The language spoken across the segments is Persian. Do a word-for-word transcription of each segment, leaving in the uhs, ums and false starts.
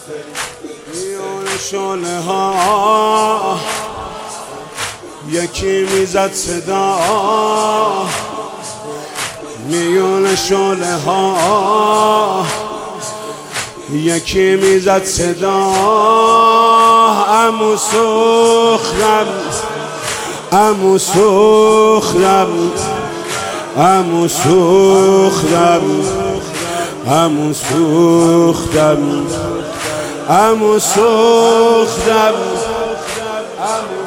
میون شعله ها یکی میزد صدا، میون شعله ها یکی میزد صدا. عمو سوختم، عمو سوختم، عمو سوختم، عمو سوختم، عمو سوختم، عمو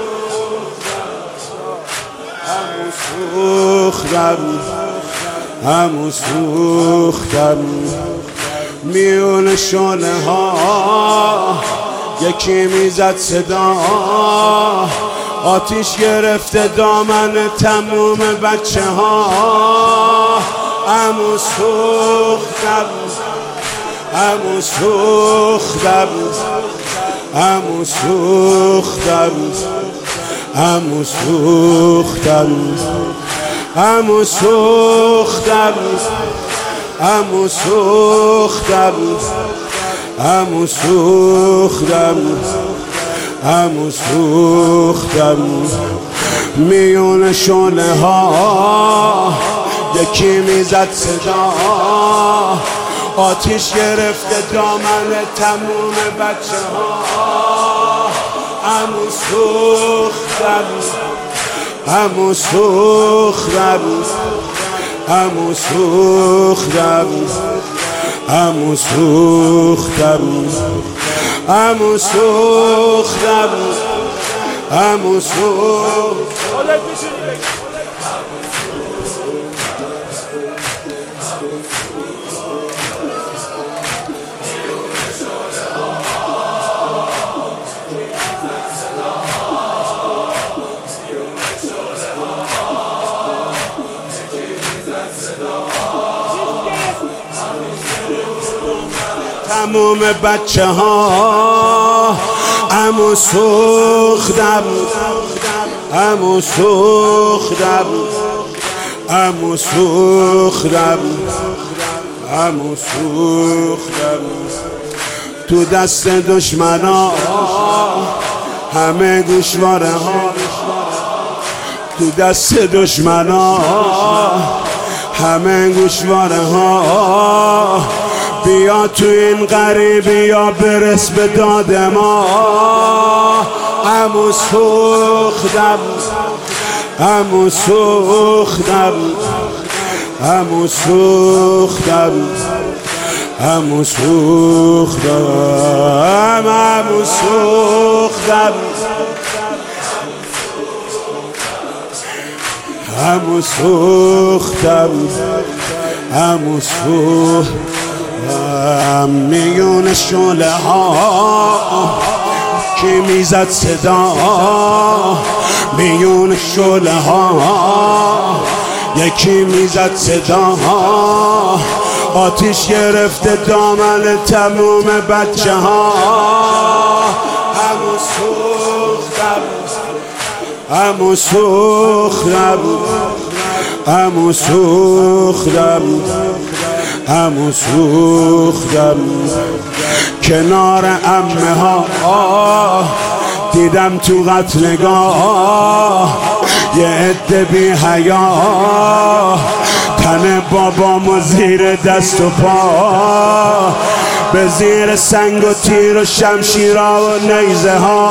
سوختم، عمو سوختم. میون شعله ها یکی میزد صدا، آتیش گرفته دامن تموم بچه ها. عمو سوختم، عمو سوختم، عمو سوختم، عمو سوختم، عمو سوختم، عمو سوختم، عمو سوختم، عمو سوختم. میون شعله ها یکی میزد صدا، آتیش گرفته دامن تموم بچه ها. عمو سوختم، عمو سوختم، عمو سوختم، عمو سوختم، عمو سوختم، عمو سوختم. تموم بچه ها عمو سوختم، عمو سوختم، عمو سوختم، عمو سوختم. تو دست دشمنا همه گوشواره ها، تو دست دشمنا همه گوشواره ها. بیا تو این غریبی یا برس به داد ما. عمو سوختم، عمو سوختم، عمو سوختم، عمو سوختم، عمو سوختم، عمو سوختم، عمو سوختم. میون شعله ها کی میزد صدا، میون شعله ها یکی میزد صدا. آتیش گرفته دامن تموم بچه ها. عمو سوختم، عمو سوختم، عمو سوختم، عمو سوختم. کنار عمه ها دیدم تو قتلگاه یه عده بی حیا، تن بابامو زیر دست و پا، به زیر سنگ و تیر و شمشیرا و نیزه ها.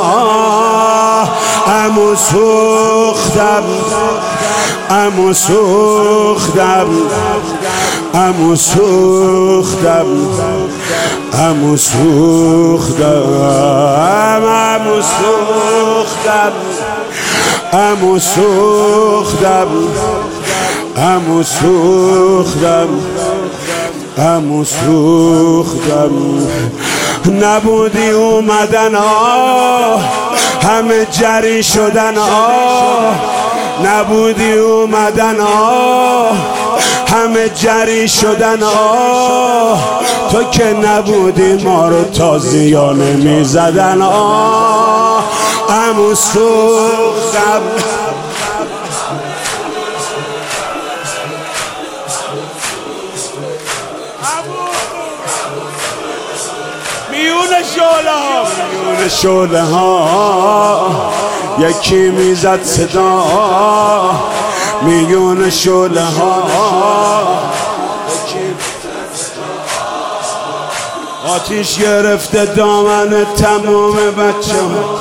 عمو سوختم، عمو سوختم، عمو سوختم، عمو سوختم، عمو سوختم، عمو سوختم، عمو سوختم، عمو سوختم. نبودی اومدن آه همه جری شدن آه، نبودی اومدن آه همه جری شدن آه. تو که نبودی ما رو تازیانه میزدن آه. عمو سوختم، میون شعله ها میون شعله ها یکی میزد صدا میون شعله ها آتیش گرفته دامن تمام بچه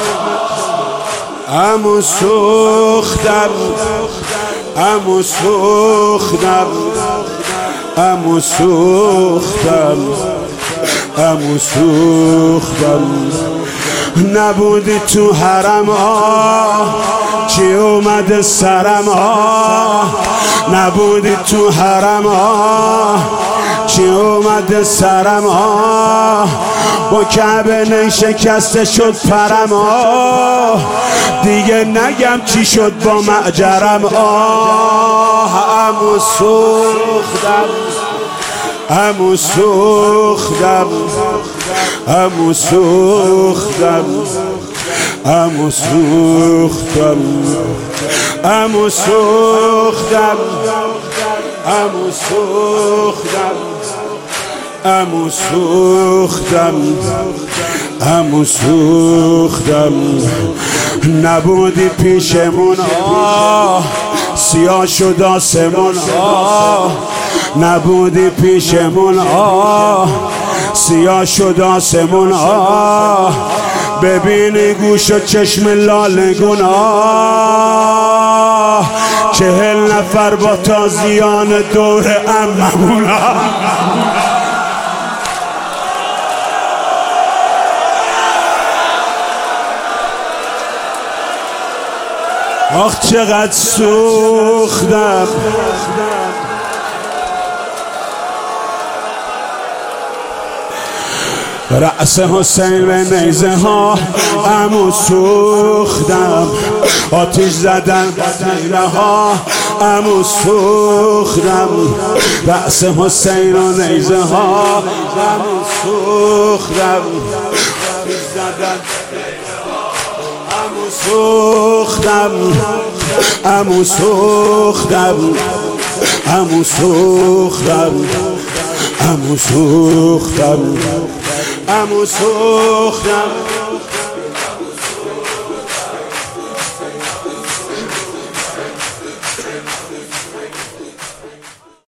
امو سوختم امو سوختم امو سوختم امو سوختم نبودی تو حرم آه چی اومد سرم آه نبودی تو حرم آه چی اومد سرم آه با کعبه نشکسته شد پرم آه دیگه نگم چی شد با معجرم آه امو سوختم امو سوختم امو سوختم امو سوختم امو سوختم امو سوختم امو سوختم امو سوختم نبودی پیشمون آه سیاه شد آسمون آه نبودی پیشمون آه سیاه شد آسمون آه ببینی گوش و چشم لالگون آه چهل نفر با تازیان دور عممون آه آخ چقدر سوختم رأس حسین به نیزه ها امو سوختم آتیش زدن نیره ها امو سوختم رأس حسین و نیزه ها امو سوختم آتیش زدن امو سوختم امو سوختم امو سوختم امو سوختم امو سوختم